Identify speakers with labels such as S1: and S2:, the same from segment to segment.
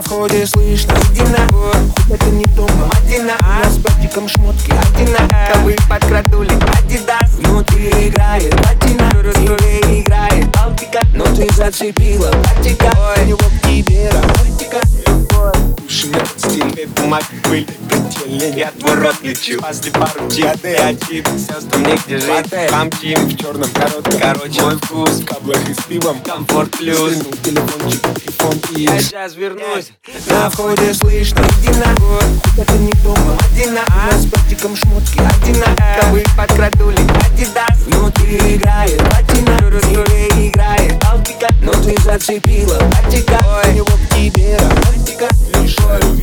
S1: входе слышно Дина, хоть это не дома Мадина, у нас с братиком шмотки одинаковые. Подкрадули Адидас, внутри играет платина, тебе играет Балтика, но ты зацепила братика. У него к тебе романтика. Любовь, стиль, бумаг, пыль, предельный. Я твой рот лечу, после пару диады. Я тип, сестра, мне где жить, хамчим в черном коротком. Короче, мой вкус в каблах и с пивом. Комфорт плюс, телефончик, телефон и я сейчас вернусь. На входе слышно Дина, хоть это не дома Мадина, у нас с братиком шмотки одинаковые. Подкрадули Адидас, внутри играет платина, тебе играет Балтика, но ты зацепила братика. У него к тебе романтика. Лишь о любви.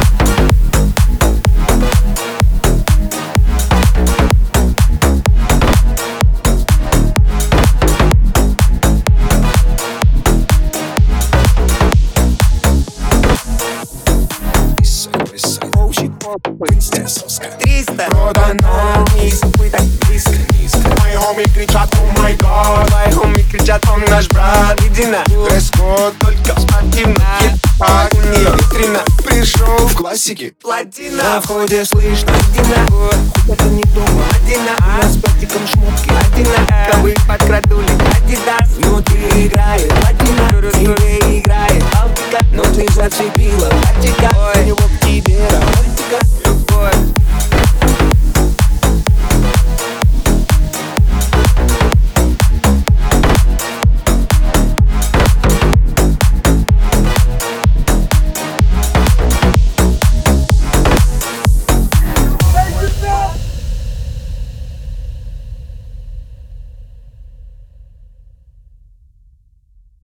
S2: Принцессовская
S1: 300
S2: продана низко, вы так близко, низко. Мои хоми кричат, о май гад.
S1: Твои хоми кричат, он наш брат. Едина,
S2: Дресс-код только спортивно.
S1: а у нее витрина.
S2: Пришел в классике
S1: Платина, на входе слышно Дина, хоть это не дома Дина, у нас с братиком